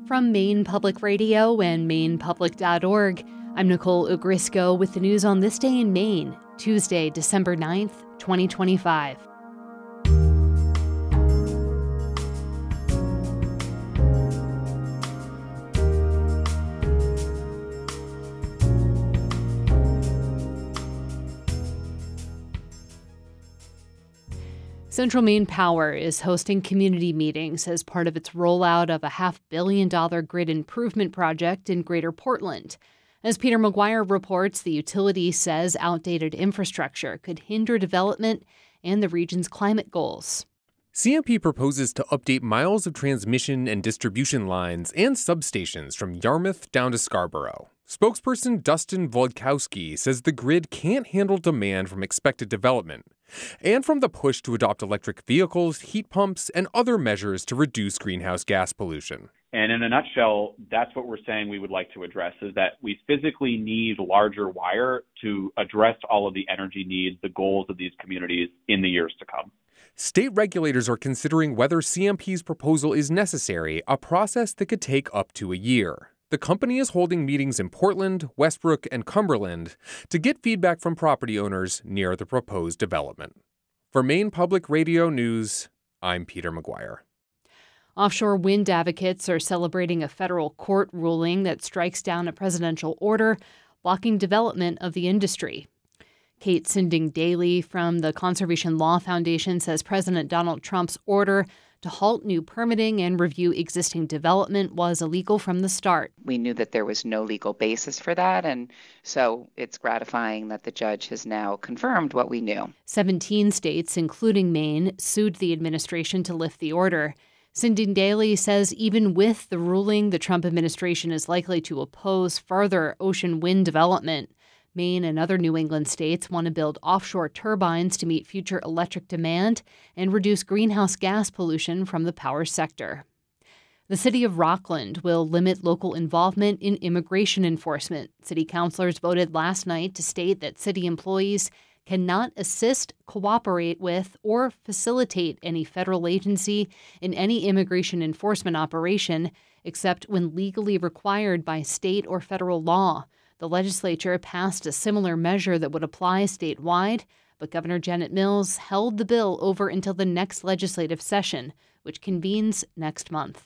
From Maine Public Radio and MainePublic.org, I'm Nicole Ogrisco with the news on this day in Maine, Tuesday, December 9th, 2025. Central Maine Power is hosting community meetings as part of its rollout of a $500 million grid improvement project in Greater Portland. As Peter McGuire reports, the utility says outdated infrastructure could hinder development and the region's climate goals. CMP proposes to update miles of transmission and distribution lines and substations from Yarmouth down to Scarborough. Spokesperson Dustin Wojtkowski says the grid can't handle demand from expected development and from the push to adopt electric vehicles, heat pumps, and other measures to reduce greenhouse gas pollution. And in a nutshell, that's what we're saying we would like to address, is that we physically need larger wire to address all of the energy needs, the goals of these communities in the years to come. State regulators are considering whether CMP's proposal is necessary, a process that could take up to a year. The company is holding meetings in Portland, Westbrook, and Cumberland to get feedback from property owners near the proposed development. For Maine Public Radio News, I'm Peter McGuire. Offshore wind advocates are celebrating a federal court ruling that strikes down a presidential order blocking development of the industry. Kate Sinding-Daly from the Conservation Law Foundation says President Donald Trump's order to halt new permitting and review existing development was illegal from the start. We knew that there was no legal basis for that, and so it's gratifying that the judge has now confirmed what we knew. 17 states, including Maine, sued the administration to lift the order. Sinding-Daly says even with the ruling, the Trump administration is likely to oppose further ocean wind development. Maine and other New England states want to build offshore turbines to meet future electric demand and reduce greenhouse gas pollution from the power sector. The city of Rockland will limit local involvement in immigration enforcement. City councilors voted last night to state that city employees cannot assist, cooperate with, or facilitate any federal agency in any immigration enforcement operation except when legally required by state or federal law. The legislature passed a similar measure that would apply statewide, but Governor Janet Mills held the bill over until the next legislative session, which convenes next month.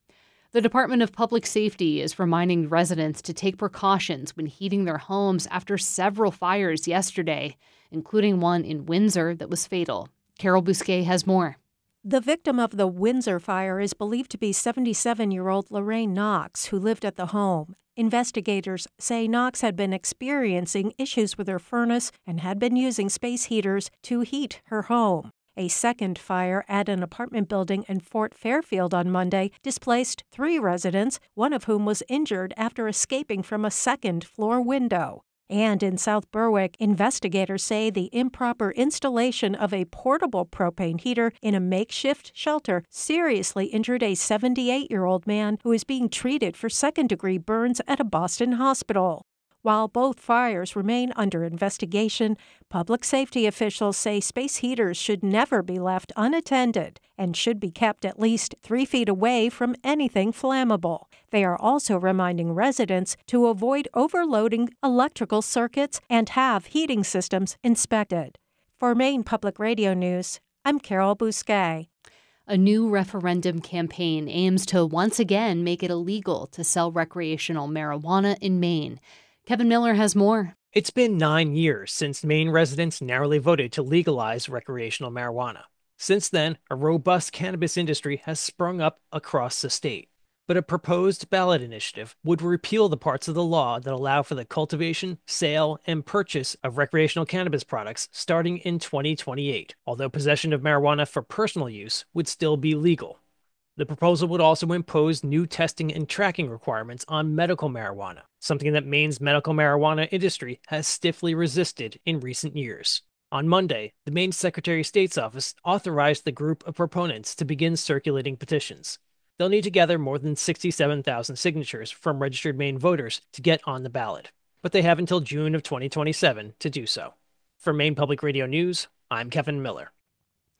The Department of Public Safety is reminding residents to take precautions when heating their homes after several fires yesterday, including one in Windsor that was fatal. Carol Bousquet has more. The victim of the Windsor fire is believed to be 77-year-old Lorraine Knox, who lived at the home. Investigators say Knox had been experiencing issues with her furnace and had been using space heaters to heat her home. A second fire at an apartment building in Fort Fairfield on Monday displaced 3 residents, one of whom was injured after escaping from a second-floor window. And in South Berwick, investigators say the improper installation of a portable propane heater in a makeshift shelter seriously injured a 78-year-old man who is being treated for second-degree burns at a Boston hospital. While both fires remain under investigation, public safety officials say space heaters should never be left unattended and should be kept at least 3 feet away from anything flammable. They are also reminding residents to avoid overloading electrical circuits and have heating systems inspected. For Maine Public Radio News, I'm Carol Bousquet. A new referendum campaign aims to once again make it illegal to sell recreational marijuana in Maine. Kevin Miller has more. It's been 9 years since Maine residents narrowly voted to legalize recreational marijuana. Since then, a robust cannabis industry has sprung up across the state. But a proposed ballot initiative would repeal the parts of the law that allow for the cultivation, sale, and purchase of recreational cannabis products starting in 2028, although possession of marijuana for personal use would still be legal. The proposal would also impose new testing and tracking requirements on medical marijuana, something that Maine's medical marijuana industry has stiffly resisted in recent years. On Monday, the Maine Secretary of State's office authorized the group of proponents to begin circulating petitions. They'll need to gather more than 67,000 signatures from registered Maine voters to get on the ballot, but they have until June of 2027 to do so. For Maine Public Radio News, I'm Kevin Miller.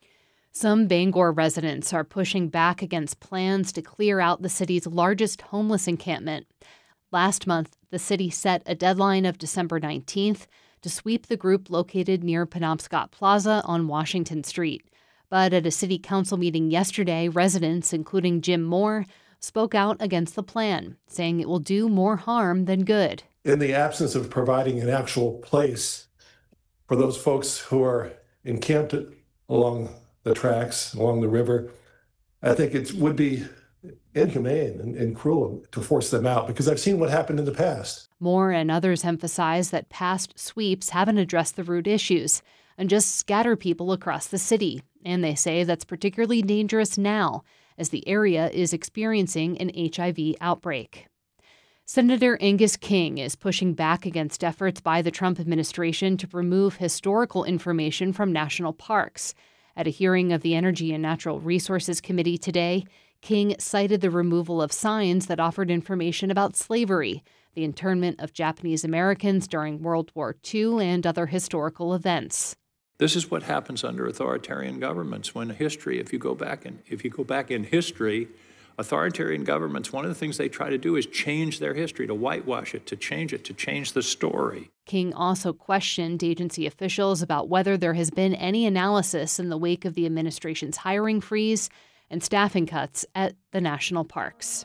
Some Bangor residents are pushing back against plans to clear out the city's largest homeless encampment. Last month, the city set a deadline of December 19th to sweep the group located near Penobscot Plaza on Washington Street. But at a city council meeting yesterday, residents, including Jim Moore, spoke out against the plan, saying it will do more harm than good. In the absence of providing an actual place for those folks who are encamped along the tracks, along the river, I think it would be inhumane and cruel to force them out, because I've seen what happened in the past. Moore and others emphasize that past sweeps haven't addressed the root issues and just scatter people across the city. And they say that's particularly dangerous now, as the area is experiencing an HIV outbreak. Senator Angus King is pushing back against efforts by the Trump administration to remove historical information from national parks. At a hearing of the Energy and Natural Resources Committee today, King cited the removal of signs that offered information about slavery, the internment of Japanese Americans during World War II, and other historical events. This is what happens under authoritarian governments when if you go back in history, authoritarian governments, one of the things they try to do is change their history, to whitewash it, to change the story. King also questioned agency officials about whether there has been any analysis in the wake of the administration's hiring freeze and staffing cuts at the national parks.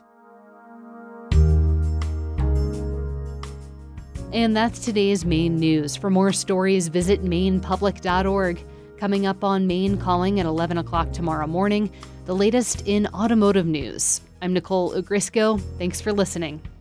And that's today's Maine news. For more stories, visit mainepublic.org. Coming up on Maine Calling at 11 o'clock tomorrow morning, the latest in automotive news. I'm Nicole Ogrisco. Thanks for listening.